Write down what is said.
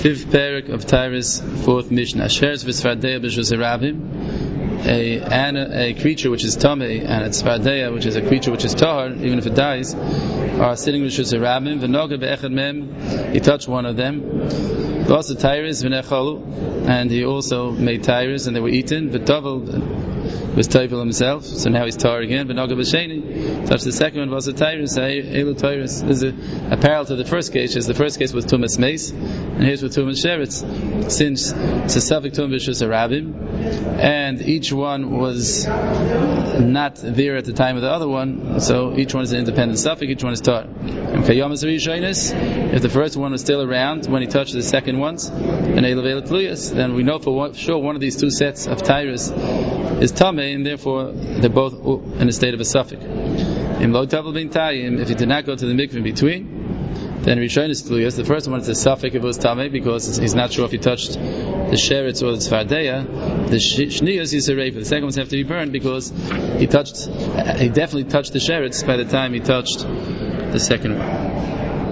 Fifth parak of Tyrus, fourth Mishnah. Asheres v'sfardeya b'shus harabim. A creature which is tamei and a tzfardeya, which is a creature which is tahar, even if it dies, are sitting with b'shus harabim. V'noga be'echad mem, he touched one of them. Also Tyrus v'nechalu, and he also made Tyrus and they were eaten. V'tovel was Tovel himself, so now he's tar again. But Noga B'Sheni, touched the second one was a Tyrus. Elu Tyrus. This is a parallel to the first case. The first case was Tumas Meis, and here's with Tumas Sheretz. Since it's a Safek Tum B'Shus Harabim, and each one was not there at the time of the other one, so each one is an independent Safek. Each one is tar. If the first one was still around when he touched the second ones, and then we know for sure one of these two sets of Tyrus is Tameh, and therefore they're both in a state of a suffix. If he did not go to the mikveh in between, then Rishon is Tluyas. The first one is a suffix if it was Tameh, because he's not sure if he touched the Sheretz or the Tzfardeya. The Shniyas is a Reif. The second ones have to be burned because he definitely touched the Sheretz by the time he touched the second one.